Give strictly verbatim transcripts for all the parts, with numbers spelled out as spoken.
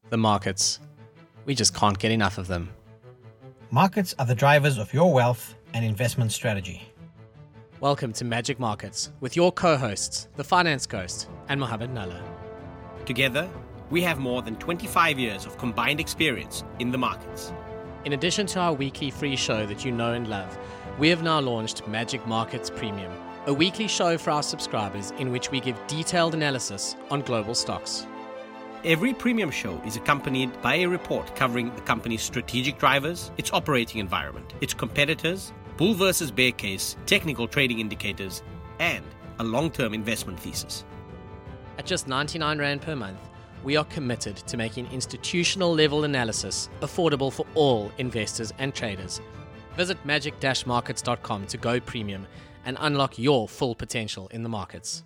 the markets. We just can't get enough of them. Markets are the drivers of your wealth and investment strategy. Welcome to Magic Markets with your co-hosts, the Finance Ghost and Mohammed Nalla. Together, we have more than twenty-five years of combined experience in the markets. In addition to our weekly free show that you know and love, we have now launched Magic Markets Premium, a weekly show for our subscribers in which we give detailed analysis on global stocks. Every premium show is accompanied by a report covering the company's strategic drivers, its operating environment, its competitors, bull versus bear case, technical trading indicators, and a long-term investment thesis. At just ninety-nine rand per month, we are committed to making institutional level analysis affordable for all investors and traders. Visit magic dash markets dot com to go premium and unlock your full potential in the markets.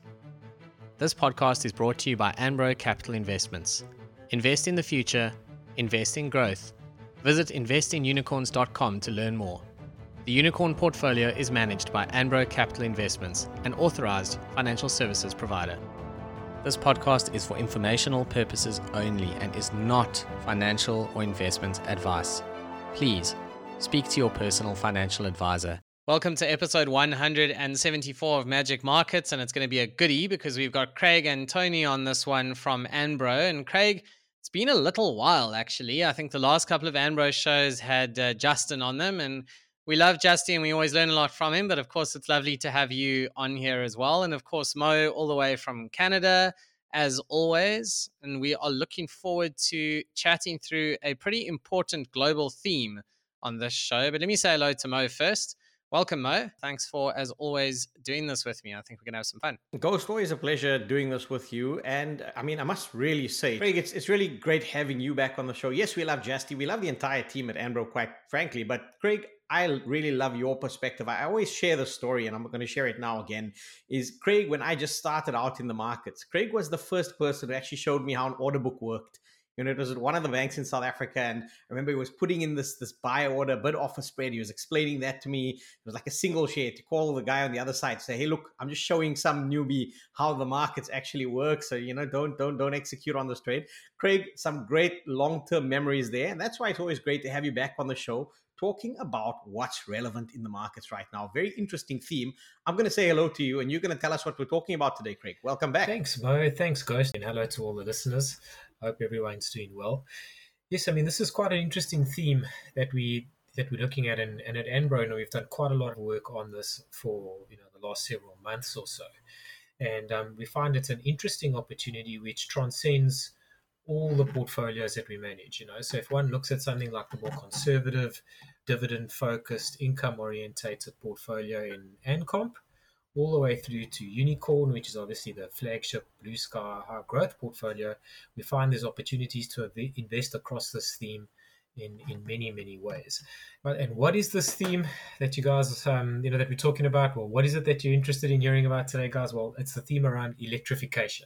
This podcast is brought to you by Anbro Capital Investments. Invest in the future, invest in growth. Visit invest in unicorns dot com to learn more. The Unicorn portfolio is managed by Anbro Capital Investments, an authorized financial services provider. This podcast is for informational purposes only and is not financial or investment advice. Please speak to your personal financial advisor. Welcome to episode one hundred seventy-four of Magic Markets, and it's going to be a goodie because we've got Craig and Tony on this one from Anbro. And Craig, it's been a little while actually. I think the last couple of Anbro shows had uh, Justin on them, and we love Justin. We always learn a lot from him, but of course it's lovely to have you on here as well. And of course Mo all the way from Canada as always. And we are looking forward to chatting through a pretty important global theme on this show. But let me say hello to Mo first. Welcome, Mo. Thanks for, as always, doing this with me. I think we're going to have some fun. Ghost, always a pleasure doing this with you. And I mean, I must really say, Craig, it's, it's really great having you back on the show. Yes, we love Justy. We love the entire team at Anbro, quite frankly. But Craig, I really love your perspective. I always share the story, and I'm going to share it now again, is Craig, when I just started out in the markets, Craig was the first person who actually showed me how an order book worked. You know, it was at one of the banks in South Africa, and I remember he was putting in this this buy order, bid offer spread. He was explaining that to me. It was like a single share to call the guy on the other side, say, "Hey, look, I'm just showing some newbie how the markets actually work. So you know, don't don't don't execute on this trade." Craig, some great long term memories there, and that's why it's always great to have you back on the show talking about what's relevant in the markets right now. Very interesting theme. I'm going to say hello to you, and you're going to tell us what we're talking about today, Craig. Welcome back. Thanks, Mo. Thanks, Ghost, and hello to all the listeners. Hope everyone's doing well. Yes, I mean, this is quite an interesting theme that we that we're looking at, and, and at Anbro, we've done quite a lot of work on this for you know the last several months or so, and um, we find it's an interesting opportunity which transcends all the portfolios that we manage. You know, so if one looks at something like the more conservative, dividend-focused, income-orientated portfolio in Ancomp, all the way through to Unicorn, which is obviously the flagship blue sky high growth portfolio, we find there's opportunities to invest across this theme in, in many, many ways. But, and what is this theme that you guys, um, you know, that we're talking about? Well, what is it that you're interested in hearing about today, guys? Well, it's the theme around electrification.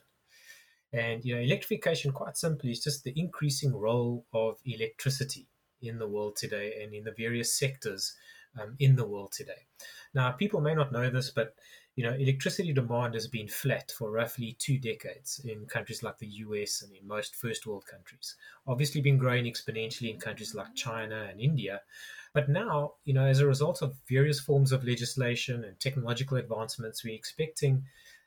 And, you know, electrification, quite simply, is just the increasing role of electricity in the world today and in the various sectors um, in the world today. Now, people may not know this, but you know, electricity demand has been flat for roughly two decades in countries like the U S and in most first world countries. Obviously been growing exponentially in countries like China and India. But now, you know, as a result of various forms of legislation and technological advancements, we're expecting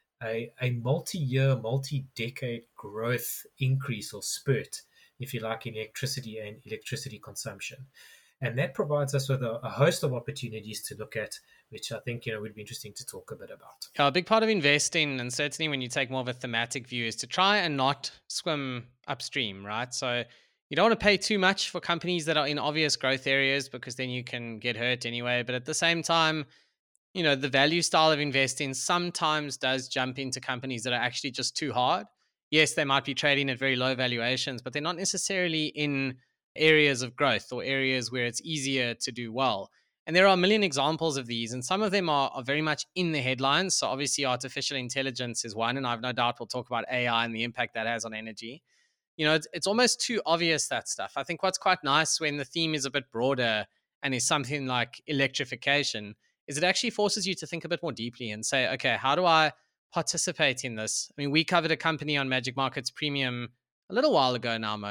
a, a multi-year, multi-decade growth increase or spurt, if you like, in electricity and electricity consumption. And that provides us with a, a host of opportunities to look at, which I think, you know, would be interesting to talk a bit about. Yeah, a big part of investing, and certainly when you take more of a thematic view, is to try and not swim upstream, right? So you don't want to pay too much for companies that are in obvious growth areas because then you can get hurt anyway. But at the same time, you know, the value style of investing sometimes does jump into companies that are actually just too hard. Yes, they might be trading at very low valuations, but they're not necessarily in areas of growth or areas where it's easier to do well. And there are a million examples of these, and some of them are, are very much in the headlines. So obviously artificial intelligence is one, and I've no doubt we'll talk about A I and the impact that has on energy. You know, it's, it's almost too obvious, that stuff. I think what's quite nice when the theme is a bit broader and is something like electrification is it actually forces you to think a bit more deeply and say, okay, how do I participate in this? I mean, we covered a company on Magic Markets Premium a little while ago now, Mo,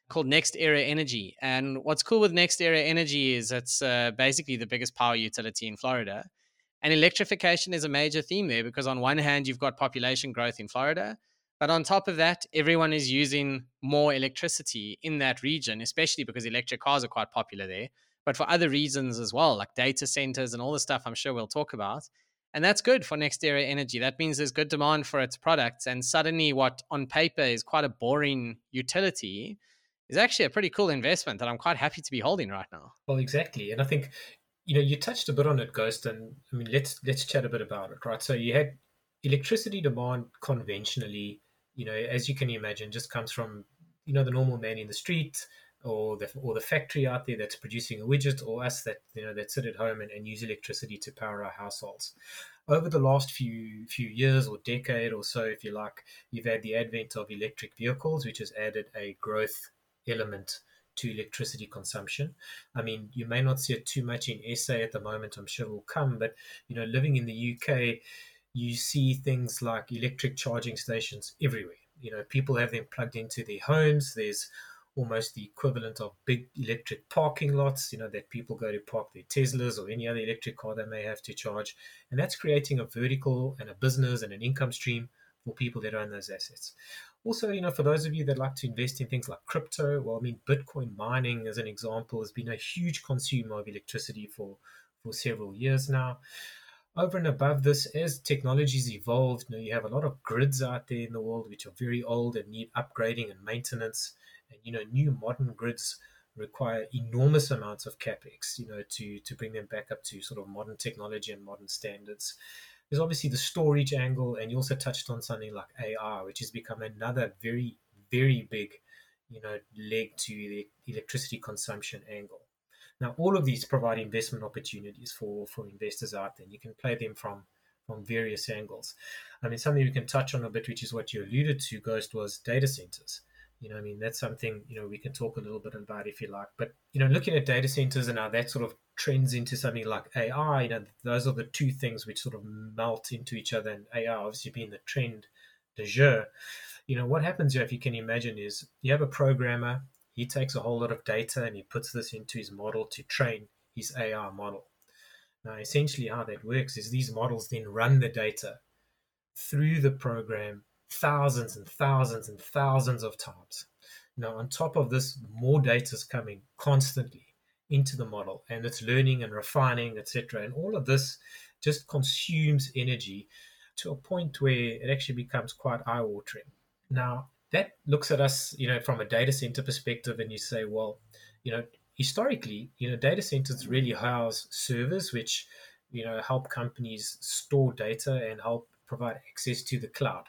called Next Era Energy. And what's cool with Next Era Energy is it's uh, basically the biggest power utility in Florida. And electrification is a major theme there because on one hand, you've got population growth in Florida, but on top of that, everyone is using more electricity in that region, especially because electric cars are quite popular there, but for other reasons as well, like data centers and all the stuff I'm sure we'll talk about. And that's good for Next Era Energy. That means there's good demand for its products. And suddenly, what on paper is quite a boring utility is actually a pretty cool investment that I'm quite happy to be holding right now. Well, exactly. And I think, you know, you touched a bit on it, Ghost, and I mean, let's let's chat a bit about it, right? So you had electricity demand conventionally, you know, as you can imagine, just comes from, you know, the normal man in the street or the or the factory out there that's producing a widget, or us that, you know, that sit at home and, and use electricity to power our households. Over the last few few years or decade or so, if you like, you've had the advent of electric vehicles, which has added a growth element to electricity consumption. I mean, you may not see it too much in S A at the moment, I'm sure will come, but, you know, living in the U K, you see things like electric charging stations everywhere. You know, people have them plugged into their homes. There's almost the equivalent of big electric parking lots, you know, that people go to park their Teslas or any other electric car they may have to charge. And that's creating a vertical and a business and an income stream for people that own those assets. Also, you know, for those of you that like to invest in things like crypto, well, I mean, Bitcoin mining, as an example, has been a huge consumer of electricity for, for several years now. Over and above this, as technologies evolved, you know, you have a lot of grids out there in the world which are very old and need upgrading and maintenance. And, you know, new modern grids require enormous amounts of capex, you know, to, to bring them back up to sort of modern technology and modern standards. There's obviously the storage angle, and you also touched on something like A I, which has become another very, very big, you know, leg to the electricity consumption angle. Now, all of these provide investment opportunities for, for investors out there. And you can play them from, from various angles. I mean, something we can touch on a bit, which is what you alluded to, Ghost, was data centers. You know, I mean, that's something, you know, we can talk a little bit about if you like. But, you know, looking at data centers and how that sort of trends into something like A I, you know, those are the two things which sort of melt into each other. And A I obviously being the trend du jour. You know, what happens here, if you can imagine, is you have a programmer, he takes a whole lot of data and he puts this into his model to train his A I model. Now, essentially how that works is these models then run the data through the program thousands and thousands and thousands of times. Now, on top of this, more data is coming constantly into the model, and it's learning and refining, et cetera. And all of this just consumes energy to a point where it actually becomes quite eye-watering. Now, that looks at us, you know, from a data center perspective, and you say, well, you know, historically, you know, data centers really house servers which, you know, help companies store data and help provide access to the cloud.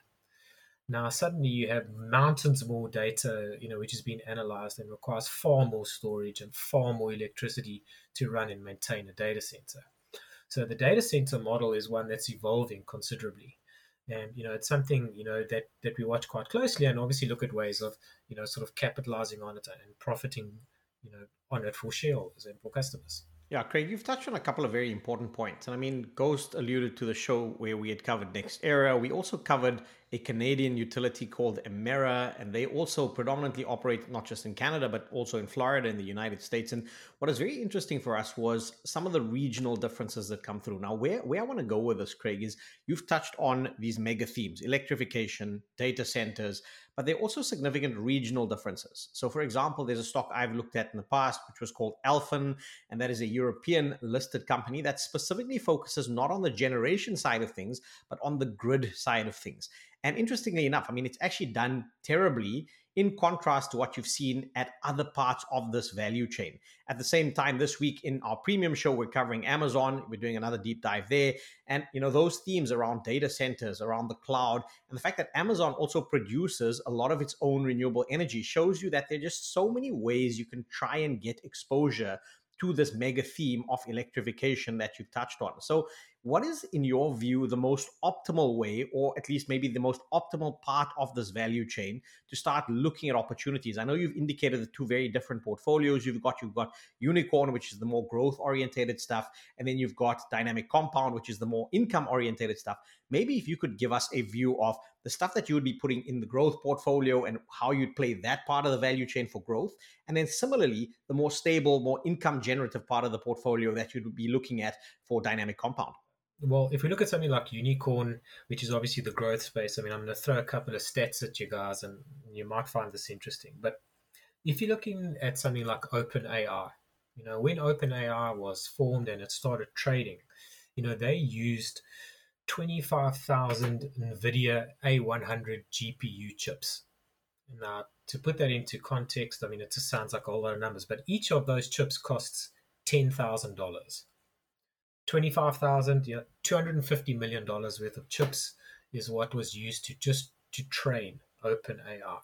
Now, suddenly you have mountains more data, you know, which is being analyzed and requires far more storage and far more electricity to run and maintain a data center. So the data center model is one that's evolving considerably. And, you know, it's something, you know, that, that we watch quite closely and obviously look at ways of, you know, sort of capitalizing on it and profiting, you know, on it for shareholders and for customers. Yeah, Craig, you've touched on a couple of very important points. And I mean, Ghost alluded to the show where we had covered Next Era. We also covered a Canadian utility called Emera, and they also predominantly operate not just in Canada, but also in Florida in the United States. And what is very interesting for us was some of the regional differences that come through. Now, where, where I want to go with this, Craig, is you've touched on these mega themes, electrification, data centers, but there are also significant regional differences. So, for example, there's a stock I've looked at in the past, which was called Alfen, and that is a European listed company that specifically focuses not on the generation side of things, but on the grid side of things. And interestingly enough, I mean, it's actually done terribly in contrast to what you've seen at other parts of this value chain. At the same time, this week in our premium show, we're covering Amazon. We're doing another deep dive there. And, you know, those themes around data centers, around the cloud, and the fact that Amazon also produces a lot of its own renewable energy shows you that there are just so many ways you can try and get exposure to this mega theme of electrification that you've touched on. So What is, in your view, the most optimal way, or at least maybe the most optimal part of this value chain to start looking at opportunities? I know you've indicated the two very different portfolios. You've got you've got Unicorn, which is the more growth orientated stuff, and then you've got Dynamic Compound, which is the more income orientated stuff. Maybe if you could give us a view of the stuff that you would be putting in the growth portfolio and how you'd play that part of the value chain for growth, and then similarly the more stable, more income generative part of the portfolio that you'd be looking at for Dynamic Compound. Well, if we look at something like Unicorn, which is obviously the growth space, I mean, I'm going to throw a couple of stats at you guys and you might find this interesting. But if you're looking at something like OpenAI, you know, when OpenAI was formed and it started trading, you know, they used twenty-five thousand NVIDIA A one hundred G P U chips. Now, to put that into context, I mean, it just sounds like a whole lot of numbers, but each of those chips costs ten thousand dollars. twenty-five thousand, you know, two hundred fifty million dollars worth of chips is what was used to just to train OpenAI.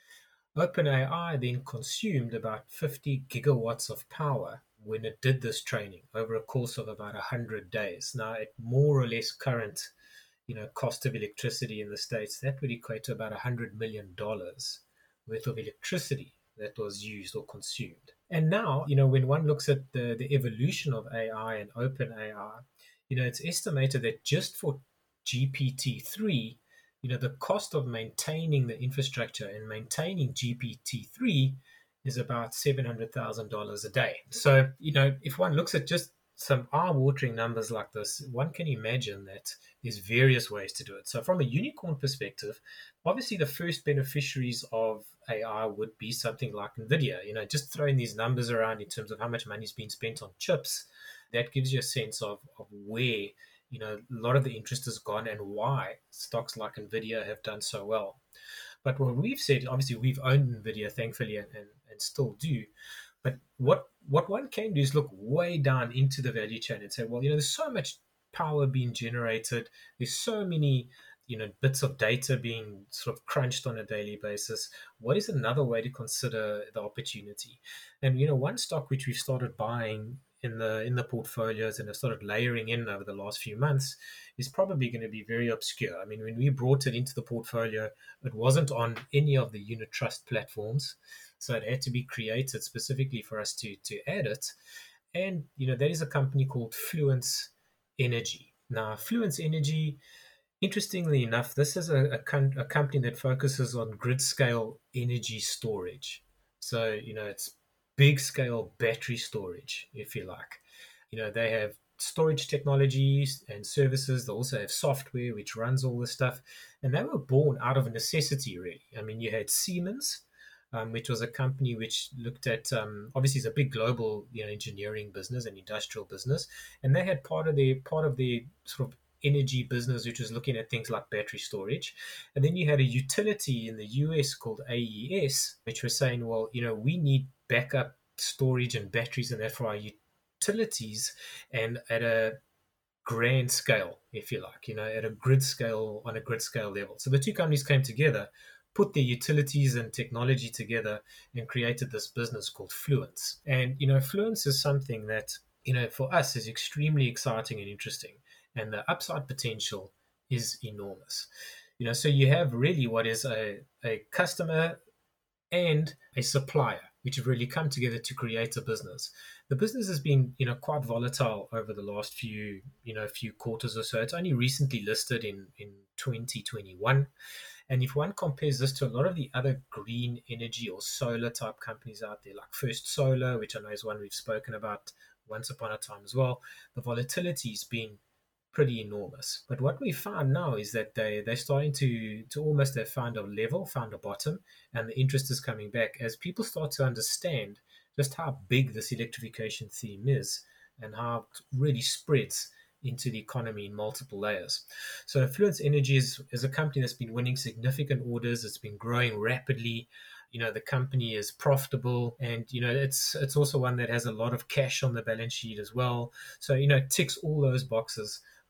OpenAI then consumed about fifty gigawatts of power when it did this training over a course of about one hundred days. Now, at more or less current, you know, cost of electricity in the States, that would equate to about one hundred million dollars worth of electricity that was used or consumed. And now, you know, when one looks at the, the evolution of A I and OpenAI, you know, it's estimated that just for G P T three, you know, the cost of maintaining the infrastructure and maintaining G P T three is about seven hundred thousand dollars a day. So, you know, if one looks at just some eye-watering numbers like this, one can imagine that there's various ways to do it. So from a Unicorn perspective, obviously the first beneficiaries of A I would be something like NVIDIA. You know, just throwing these numbers around in terms of how much money is being spent on chips, that gives you a sense of, of where, you know, a lot of the interest has gone and why stocks like NVIDIA have done so well. But what we've said, obviously we've owned NVIDIA, thankfully, and, and, and still do. But what what one can do is look way down into the value chain and say, well, you know, there's so much power being generated. There's so many, you know, bits of data being sort of crunched on a daily basis. What is another way to consider the opportunity? And, you know, one stock which we've started buying in the in the portfolios and have started layering in over the last few months is probably going to be very obscure. I mean, when we brought it into the portfolio, it wasn't on any of the unit trust platforms. So it had to be created specifically for us to, to add it. And, you know, that is a company called Fluence Energy. Now, Fluence Energy, interestingly enough, this is a, a, com- a company that focuses on grid scale energy storage. So, you know, it's big scale battery storage, if you like. You know, they have storage technologies and services. They also have software which runs all this stuff. And they were born out of a necessity, really. I mean, you had Siemens, Um, which was a company which looked at, um, obviously, it's a big global, you know, engineering business and industrial business, and they had part of the part of the sort of energy business which was looking at things like battery storage. And then you had a utility in the U S called A E S, which was saying, well, you know, we need backup storage and batteries and that for our utilities, and at a grand scale, if you like, you know, at a grid scale, on a grid scale level. So the two companies came together, put their utilities and technology together, and created this business called Fluence. And, you know, Fluence is something that, you know, for us is extremely exciting and interesting. And the upside potential is enormous. You know, so you have really what is a, a customer and a supplier, which have really come together to create a business. The business has been, you know, quite volatile over the last few, you know, few quarters or so. It's only recently listed in, in twenty twenty-one. And if one compares this to a lot of the other green energy or solar type companies out there, like First Solar, which I know is one we've spoken about once upon a time as well, the volatility has been pretty enormous. But what we found now is that they, they're starting to, to almost have found a level, found a bottom, and the interest is coming back as people start to understand just how big this electrification theme is and how it really spreads into the economy in multiple layers. So Fluence Energy is, is a company that's been winning significant orders. It's been growing rapidly. You know, the company is profitable, and, you know, it's it's also one that has a lot of cash on the balance sheet as well. So, you know, it ticks all those boxes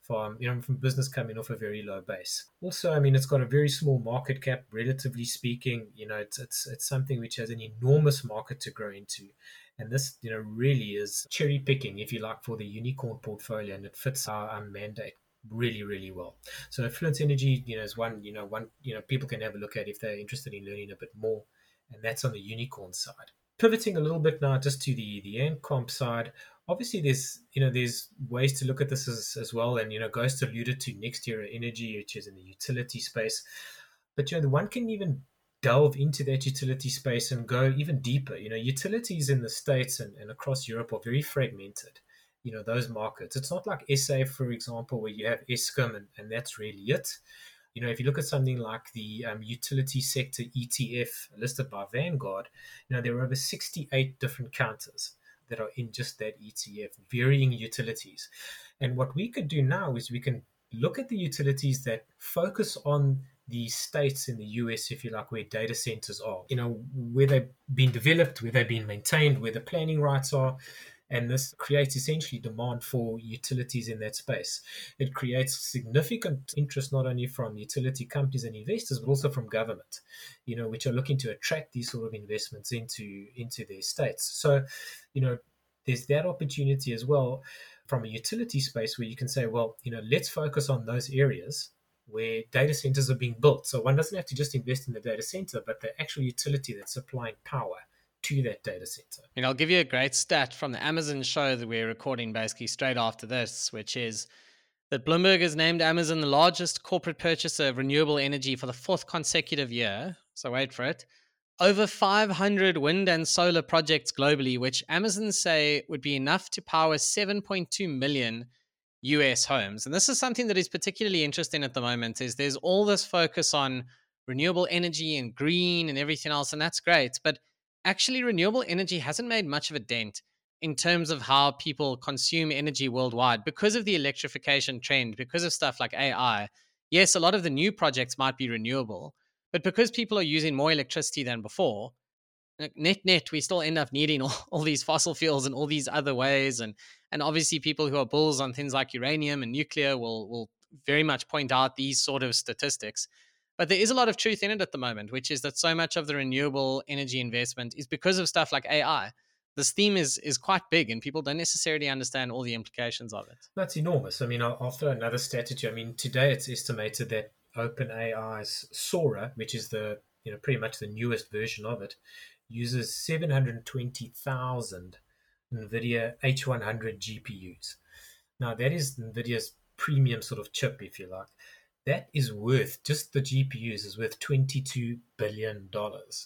from, you know, from business coming off a very low base. Also, I mean, it's got a very small market cap, relatively speaking. You know, it's it's it's something which has an enormous market to grow into. And this, you know, really is cherry picking, if you like, for the unicorn portfolio, and it fits our, our mandate really, really well. So Fluence Energy, you know, is one, you know, one, you know, people can have a look at if they're interested in learning a bit more, and that's on the unicorn side. Pivoting a little bit now just to the the Ancomp side, obviously there's, you know, there's ways to look at this as, as well, and, you know, Ghost alluded to NextEra Energy, which is in the utility space, but, you know, the one can even delve into that utility space and go even deeper. You know, utilities in the States and, and across Europe are very fragmented, you know, those markets. It's not like S A, for example, where you have Eskom and, and that's really it. You know, if you look at something like the um, utility sector E T F listed by Vanguard, you know, there are over sixty-eight different counters that are in just that E T F, varying utilities. And what we could do now is we can look at the utilities that focus on the states in the U S, if you like, where data centers are, you know, where they've been developed, where they've been maintained, where the planning rights are. And this creates essentially demand for utilities in that space. It creates significant interest not only from utility companies and investors, but also from government, you know, which are looking to attract these sort of investments into, into their states. So, you know, there's that opportunity as well from a utility space where you can say, well, you know, let's focus on those areas where data centers are being built. So one doesn't have to just invest in the data center, but the actual utility that's supplying power to that data center. And I'll give you a great stat from the Amazon show that we're recording basically straight after this, which is that Bloomberg has named Amazon the largest corporate purchaser of renewable energy for the fourth consecutive year. So wait for it. Over five hundred wind and solar projects globally, which Amazon say would be enough to power seven point two million U S homes. And this is something that is particularly interesting at the moment, is there's all this focus on renewable energy and green and everything else, and that's great. But actually, renewable energy hasn't made much of a dent in terms of how people consume energy worldwide because of the electrification trend, because of stuff like A I. Yes, a lot of the new projects might be renewable, but because people are using more electricity than before, net net, we still end up needing all, all these fossil fuels and all these other ways. And and obviously people who are bulls on things like uranium and nuclear will will very much point out these sort of statistics. But there is a lot of truth in it at the moment, which is that so much of the renewable energy investment is because of stuff like A I. This theme is is quite big, and people don't necessarily understand all the implications of it. That's enormous. I mean, I'll, I'll throw another stat at you. I mean, today it's estimated that OpenAI's Sora, which is the, you know, pretty much the newest version of it, uses seven hundred twenty thousand NVIDIA H one hundred G P Us. Now, that is NVIDIA's premium sort of chip, if you like. That is worth, just the G P Us is worth twenty-two billion dollars.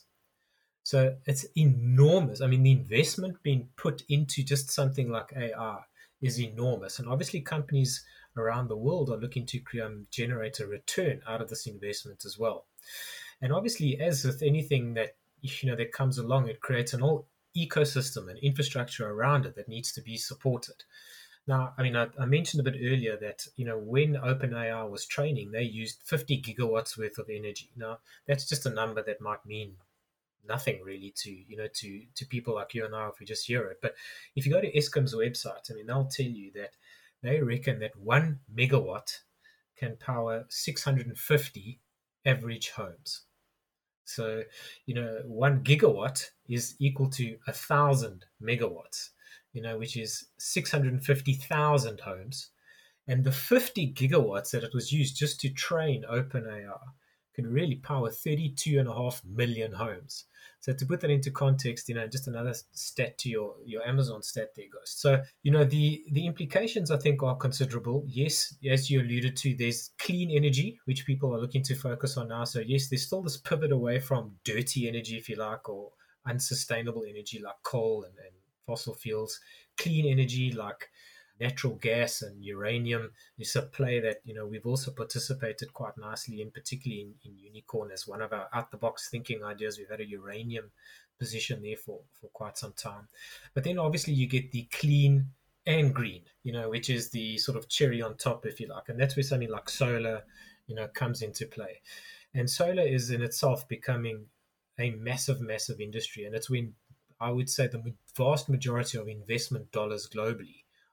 So it's enormous. I mean, the investment being put into just something like A I is enormous. And obviously companies around the world are looking to um, generate a return out of this investment as well. And obviously, as with anything that, you know, that comes along, it creates an whole ecosystem and infrastructure around it that needs to be supported. Now, I mean, I, I mentioned a bit earlier that, you know, when OpenAI was training, they used fifty gigawatts worth of energy. Now, that's just a number that might mean nothing really to, you know, to, to people like you and I if we just hear it. But if you go to Eskom's website, I mean, they'll tell you that they reckon that one megawatt can power six hundred fifty average homes. So, you know, one gigawatt is equal to a thousand megawatts, you know, which is six hundred fifty thousand homes. And the fifty gigawatts that it was used just to train OpenAI could really power thirty-two and a half million homes. So to put that into context, you know, just another stat to your, your Amazon stat there, Ghost. So, you know, the, the implications, I think, are considerable. Yes, as you alluded to, there's clean energy, which people are looking to focus on now. So, yes, there's still this pivot away from dirty energy, if you like, or unsustainable energy like coal and, and fossil fuels. Clean energy like natural gas and uranium is a play that, you know, we've also participated quite nicely in, particularly in, in Unicorn as one of our out-the-box thinking ideas. We've had a uranium position there for, for quite some time. But then obviously you get the clean and green, you know, which is the sort of cherry on top, if you like. And that's where something like solar, you know, comes into play. And solar is in itself becoming a massive, massive industry. And it's when I would say the vast majority of investment dollars globally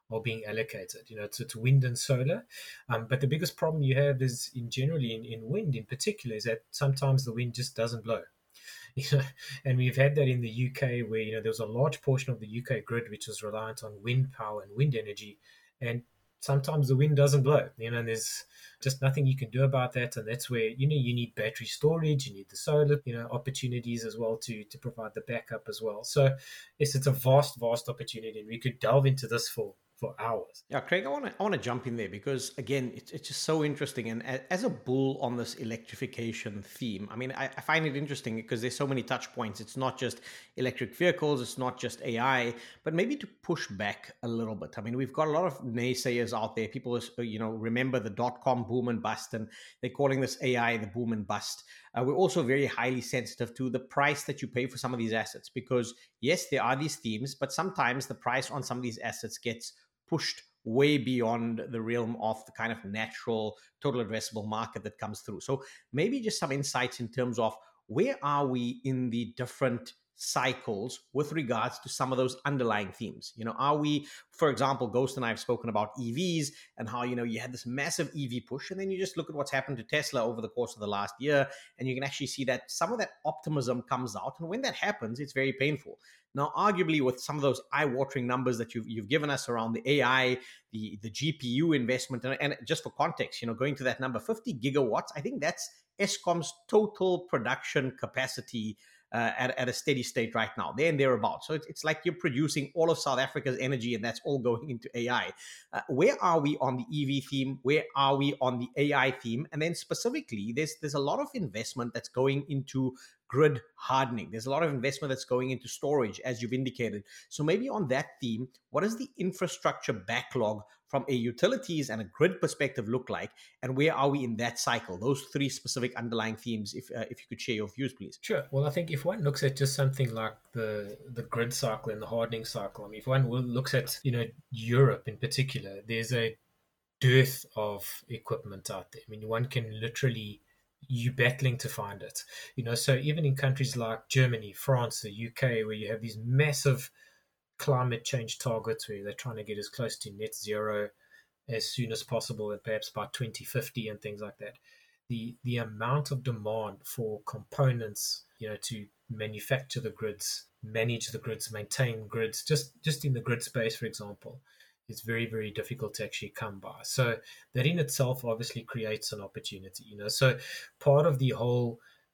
are being allocated, you know, to, to wind and solar. Um, but the biggest problem you have is in generally in, in wind in particular is that sometimes the wind just doesn't blow. You know, and we've had that in the U K where, you know, there was a large portion of the U K grid which was reliant on wind power and wind energy. And sometimes the wind doesn't blow, you know, and there's just nothing you can do about that. And that's where, you know, you need battery storage, you need the solar, you know, opportunities as well to, to provide the backup as well. So yes, it's a vast, vast opportunity, and we could delve into this for for hours. Yeah, Craig, I want to I want to jump in there because again, it's it's just so interesting. And as a bull on this electrification theme, I mean, I, I find it interesting because there's so many touch points. It's not just electric vehicles, it's not just A I, but maybe to push back a little bit. I mean, we've got a lot of naysayers out there. People, you know, remember the dot com boom and bust, and they're calling this A I the boom and bust. Uh, we're also very highly sensitive to the price that you pay for some of these assets because yes, there are these themes, but sometimes the price on some of these assets gets pushed way beyond the realm of the kind of natural total addressable market that comes through. So maybe just some insights in terms of where are we in the different cycles with regards to some of those underlying themes. You know, are we, for example, Ghost and I have spoken about E Vs and how, you know, you had this massive E V push, and then you just look at what's happened to Tesla over the course of the last year, and you can actually see that some of that optimism comes out. And when that happens, it's very painful. Now, arguably, with some of those eye-watering numbers that you've, you've given us around the A I, the, the G P U investment, and, and just for context, you know, going to that number, fifty gigawatts, I think that's Eskom's total production capacity uh, at, at a steady state right now, there and thereabouts. So it's, it's like you're producing all of South Africa's energy, and that's all going into A I. Uh, where are we on the E V theme? Where are we on the A I theme? And then specifically, there's there's a lot of investment that's going into grid hardening. There's a lot of investment that's going into storage, as you've indicated. So maybe on that theme, what does the infrastructure backlog from a utilities and a grid perspective look like? And where are we in that cycle? Those three specific underlying themes, if uh, if you could share your views, please. Sure. Well, I think if one looks at just something like the the grid cycle and the hardening cycle, I mean, if one looks at, you know, Europe in particular, there's a dearth of equipment out there. I mean, one can literally you battling to find it, you know. So even in countries like Germany, France, the U K, where you have these massive climate change targets where they're trying to get as close to net zero as soon as possible, and perhaps by twenty fifty and things like that, the the amount of demand for components, you know, to manufacture the grids, manage the grids, maintain grids, just just in the grid space, for example, it's very, very difficult to actually come by. So that in itself obviously creates an opportunity, you know. So part of the whole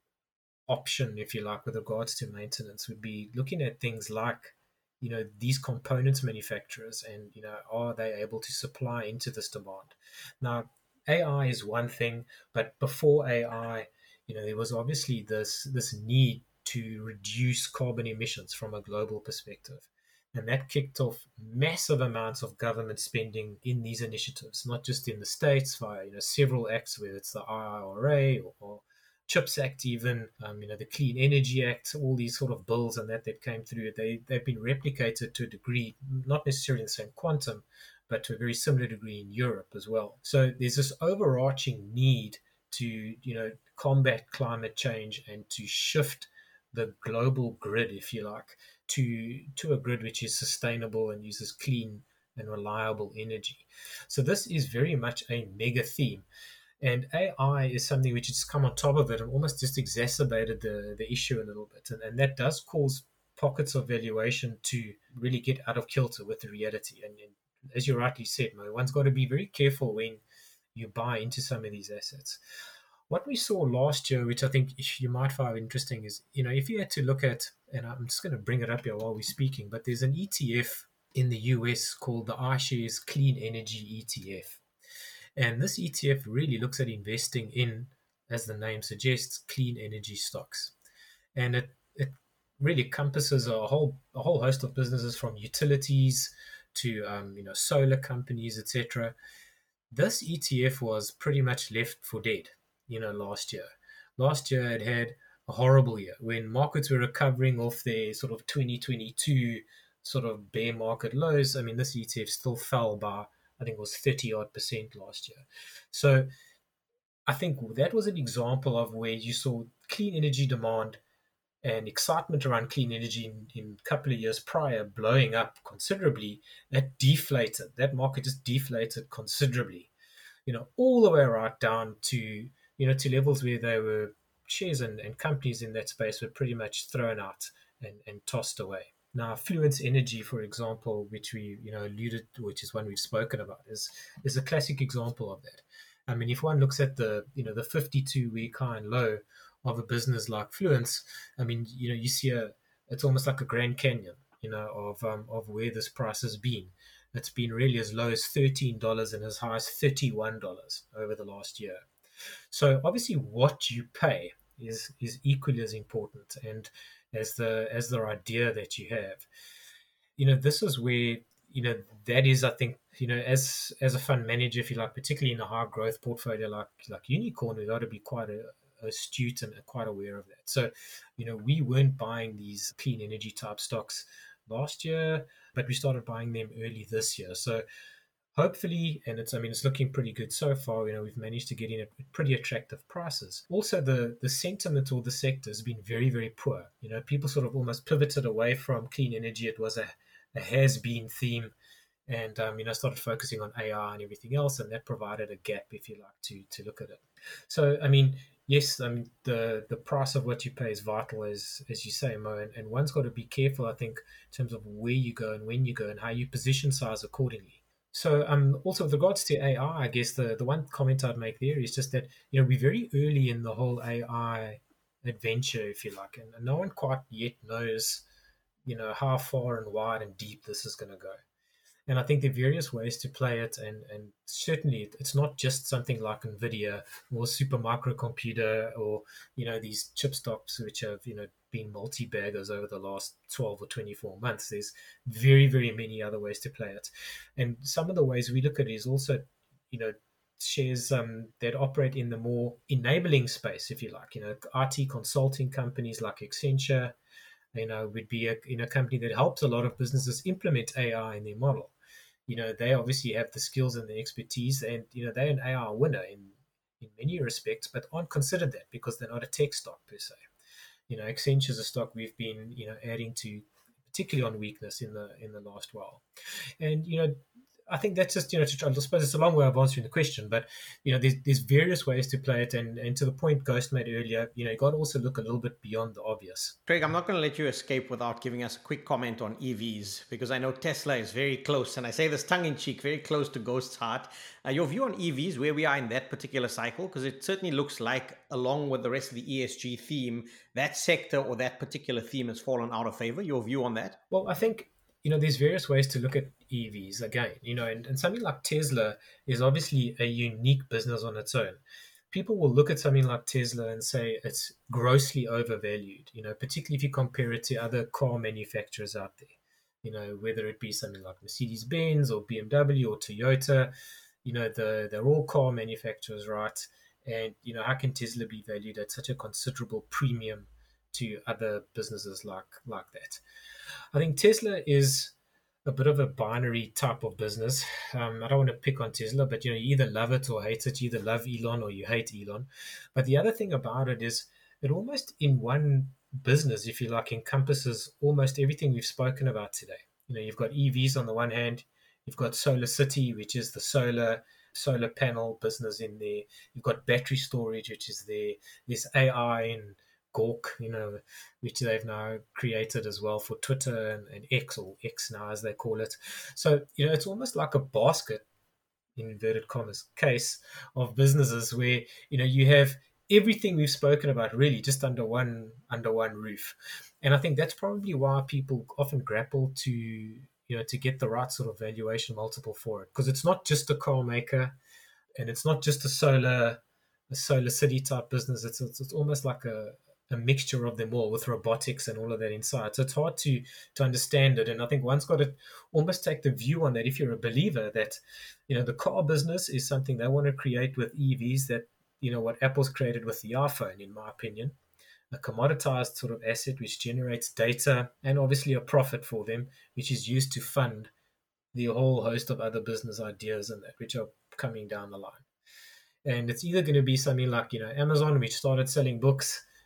option, if you like, with regards to maintenance would be looking at things like, you know, these components manufacturers and, you know, are they able to supply into this demand? Now, A I is one thing, but before A I, you know, there was obviously this this need to reduce carbon emissions from a global perspective. And that kicked off massive amounts of government spending in these initiatives, not just in the States, via, you know, several acts, whether it's the I R A or, or CHIPS Act, even, um, you know, the Clean Energy Act, all these sort of bills and that that came through. They, they've been replicated to a degree, not necessarily in the same quantum, but to a very similar degree in Europe as well. So there's this overarching need to, you know, combat climate change and to shift the global grid, if you like, to to a grid which is sustainable and uses clean and reliable energy. So this is very much a mega theme. And A I is something which has come on top of it and almost just exacerbated the, the issue a little bit. And, and that does cause pockets of valuation to really get out of kilter with the reality. And, and as you rightly said, Mo, one's got to be very careful when you buy into some of these assets. What we saw last year, which I think you might find interesting, is, you know, if you had to look at, and I'm just going to bring it up here while we're speaking, but there's an E T F in the U S called the iShares Clean Energy E T F. And this E T F really looks at investing in, as the name suggests, clean energy stocks. And it, it really encompasses a whole a whole host of businesses, from utilities to um, you know, solar companies, et cetera. This E T F was pretty much left for dead, you know, last year. Last year it had a horrible year when markets were recovering off their sort of twenty twenty-two sort of bear market lows. I mean, this E T F still fell by, I think it was thirty odd percent last year. So I think that was an example of where you saw clean energy demand and excitement around clean energy in, in a couple of years prior blowing up considerably, that deflated. That market just deflated considerably, you know, all the way right down to, you know, to levels where they were shares and, and companies in that space were pretty much thrown out and, and tossed away. Now, Fluence Energy, for example, which we, you know, alluded to, which is one we've spoken about, is is a classic example of that. I mean, if one looks at the, you know, the fifty-two week high and low of a business like Fluence, I mean, you know, you see a, it's almost like a Grand Canyon, you know, of um, of where this price has been. It's been really as low as thirteen dollars and as high as thirty-one dollars over the last year. So obviously, what you pay is is equally as important, and as the as the idea that you have. You know, this is where, you know, that is, I think, you know, as as a fund manager, if you like, particularly in a high growth portfolio like like Unicorn, we've got to be quite a, astute and quite aware of that. So, you know, we weren't buying these clean energy type stocks last year, but we started buying them early this year. So hopefully, and it's, I mean, it's looking pretty good so far. You know, we've managed to get in at pretty attractive prices. Also, the the sentiment or the sector has been very, very poor. You know, people sort of almost pivoted away from clean energy. It was a, a has-been theme, and um, you know, started focusing on A I and everything else, and that provided a gap, if you like, to to look at it. So, I mean, yes, I mean, the the price of what you pay is vital, as as you say, Mo, and, and one's got to be careful, I think, in terms of where you go and when you go and how you position size accordingly. So um, also with regards to A I, I guess the, the one comment I'd make there is just that, you know, we're very early in the whole A I adventure, if you like, and, and no one quite yet knows, you know, how far and wide and deep this is going to go. And I think there are various ways to play it, and, and certainly it's not just something like NVIDIA or Supermicro computer or, you know, these chip stocks which have, you know, been multi-baggers over the last twelve or twenty-four months. There's very, very many other ways to play it. And some of the ways we look at it is also, you know, shares um, that operate in the more enabling space, if you like, you know, I T consulting companies like Accenture, you know, would be a, you know, company that helps a lot of businesses implement A I in their model. You know, they obviously have the skills and the expertise, and, you know, they're an A I winner in, in many respects, but aren't considered that because they're not a tech stock per se. You know, Accenture is a stock we've been, you know, adding to, particularly on weakness in the in the last while. And, you know, I think that's just, you know, to, I suppose it's a long way of answering the question, but, you know, there's, there's various ways to play it. And, and to the point Ghost made earlier, you know, you got to also look a little bit beyond the obvious. Craig, I'm not going to let you escape without giving us a quick comment on E Vs, because I know Tesla is very close, and I say this tongue-in-cheek, very close to Ghost's heart. Uh, your view on E Vs, where we are in that particular cycle, because it certainly looks like, along with the rest of the E S G theme, that sector or that particular theme has fallen out of favor. Your view on that? Well, I think, you know, there's various ways to look at E Vs again, you know, and, and something like Tesla is obviously a unique business on its own. People will look at something like Tesla and say it's grossly overvalued, you know, particularly if you compare it to other car manufacturers out there, you know, whether it be something like Mercedes-Benz or B M W or Toyota, you know, the, they're all car manufacturers, right? And, you know, how can Tesla be valued at such a considerable premium to other businesses like like that? I think Tesla is a bit of a binary type of business. Um, I don't want to pick on Tesla, but, you know, you either love it or hate it. You either love Elon or you hate Elon. But the other thing about it is it almost in one business, if you like, encompasses almost everything we've spoken about today. You know, you've got E Vs on the one hand, you've got Solar City, which is the solar solar panel business in there. You've got battery storage, which is there. There's A I and Gawk, you know, which they've now created as well for Twitter and, and X, or X now as they call it. So, you know, it's almost like a basket, in inverted commas, case of businesses where, you know, you have everything we've spoken about really just under one under one roof. And I think that's probably why people often grapple to, you know, to get the right sort of valuation multiple for it, because it's not just a car maker and it's not just a solar a solar city type business. It's it's, it's almost like a a mixture of them all with robotics and all of that inside. So it's hard to to understand it. And I think one's got to almost take the view on that, if you're a believer, that, you know, the car business is something they want to create with E Vs, that, you know, what Apple's created with the iPhone, in my opinion, a commoditized sort of asset which generates data and obviously a profit for them, which is used to fund the whole host of other business ideas and that which are coming down the line. And it's either going to be something like, you know, Amazon, which started selling books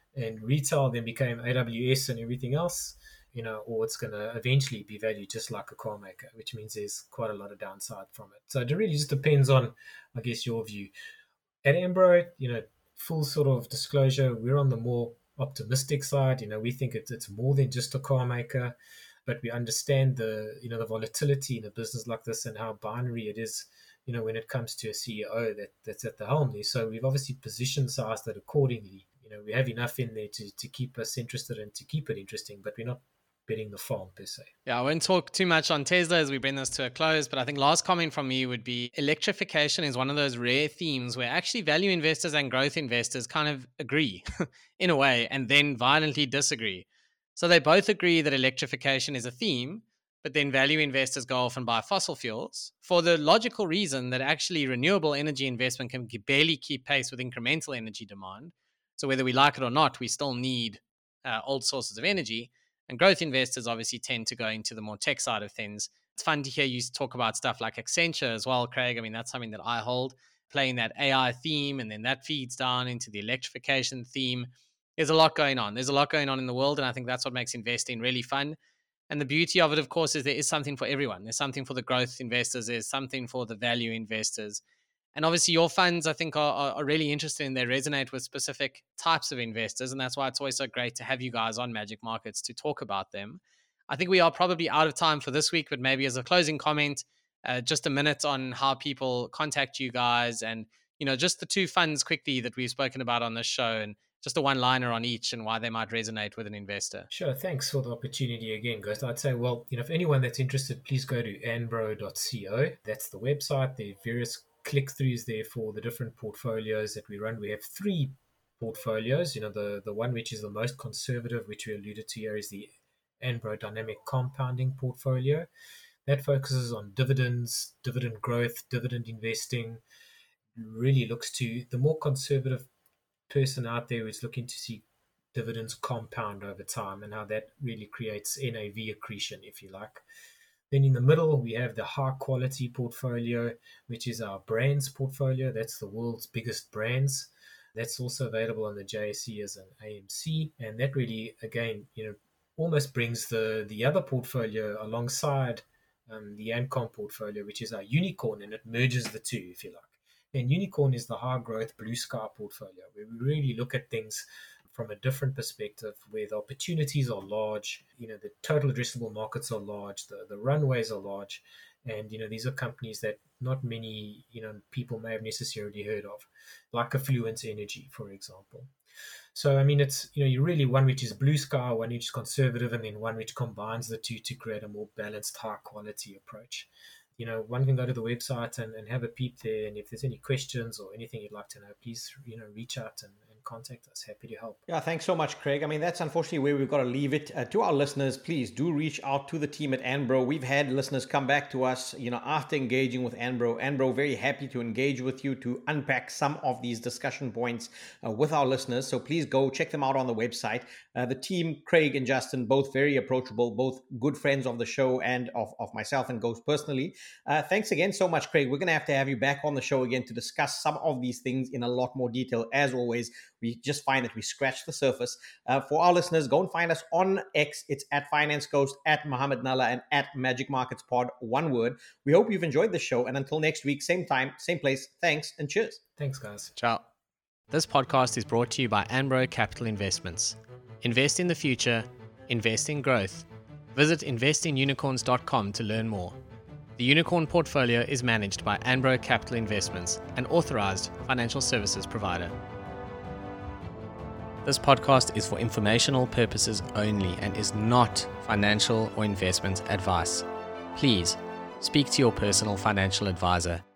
and retail then became A W S and everything else, you know, or it's going to eventually be valued just like a car maker, which means there's quite a lot of downside from it. So it really just depends on, I guess, your view. At Ambro, you know, full sort of disclosure, we're on the more optimistic side. You know, we think it's, it's more than just a car maker, but we understand the, you know, the volatility in a business like this and how binary it is, you know, when it comes to a C E O that, that's at the helm there. So we've obviously positioned sized it accordingly. You know, we have enough in there to, to keep us interested and to keep it interesting, but we're not betting the farm per se. Yeah, I won't talk too much on Tesla as we bring this to a close, but I think last comment from me would be electrification is one of those rare themes where actually value investors and growth investors kind of agree in a way and then violently disagree. So they both agree that electrification is a theme, but then value investors go off and buy fossil fuels for the logical reason that actually renewable energy investment can barely keep pace with incremental energy demand. So whether we like it or not, we still need uh, old sources of energy. And growth investors obviously tend to go into the more tech side of things. It's fun to hear you talk about stuff like Accenture as well, Craig. I mean, that's something that I hold, playing that A I theme, and then that feeds down into the electrification theme. There's a lot going on. There's a lot going on in the world, and I think that's what makes investing really fun. And the beauty of it, of course, is there is something for everyone. There's something for the growth investors. There's something for the value investors. And obviously your funds, I think, are, are really interesting and they resonate with specific types of investors. And that's why it's always so great to have you guys on Magic Markets to talk about them. I think we are probably out of time for this week, but maybe as a closing comment, uh, just a minute on how people contact you guys and, you know, just the two funds quickly that we've spoken about on this show and just a one-liner on each and why they might resonate with an investor. Sure. Thanks for the opportunity again, Ghost. I'd say, well, you know, if anyone that's interested, please go to anbro dot co. That's the website. There are various click-throughs there for the different portfolios that we run. We have three portfolios. You know, the, the one which is the most conservative, which we alluded to here, is the Anbro Dynamic Compounding portfolio. That focuses on dividends, dividend growth, dividend investing. Really looks to the more conservative person out there who's looking to see dividends compound over time and how that really creates N A V accretion, if you like. Then in the middle, we have the high quality portfolio, which is our brands portfolio. That's the world's biggest brands. That's also available on the J S E as an A M C. And that really, again, you know, almost brings the, the other portfolio alongside um, the Ancom portfolio, which is our unicorn, and it merges the two, if you like. And unicorn is the high growth blue sky portfolio, where we really look at things from a different perspective, where the opportunities are large, you know, the total addressable markets are large, the, the runways are large. And, you know, these are companies that not many, you know, people may have necessarily heard of, like Affluence Energy, for example. So, I mean, it's, you know, you really one which is blue sky, one which is conservative, and then one which combines the two to create a more balanced, high quality approach. You know, one can go to the website and, and have a peep there. And if there's any questions or anything you'd like to know, please, you know, reach out and, and contact us. Happy to help. Yeah, thanks so much, Craig. I mean, that's unfortunately where we've got to leave it. Uh, to our listeners, please do reach out to the team at Anbro. We've had listeners come back to us, you know, after engaging with Anbro. Anbro, very happy to engage with you to unpack some of these discussion points uh, with our listeners. So please go check them out on the website. Uh, the team, Craig and Justin, both very approachable, both good friends of the show and of, of myself and Ghost personally. Uh, thanks again so much, Craig. We're going to have to have you back on the show again to discuss some of these things in a lot more detail. As always, we just find that we scratch the surface. Uh, for our listeners, go and find us on X. It's at Finance Ghost, at Mohammed Nalla, and at Magic Markets Pod, one word. We hope you've enjoyed the show. And until next week, same time, same place. Thanks and cheers. Thanks, guys. Ciao. This podcast is brought to you by Anbro Capital Investments. Invest in the future. Invest in growth. Visit invest in unicorns dot com to learn more. The Unicorn portfolio is managed by Anbro Capital Investments, an authorized financial services provider. This podcast is for informational purposes only and is not financial or investment advice. Please speak to your personal financial advisor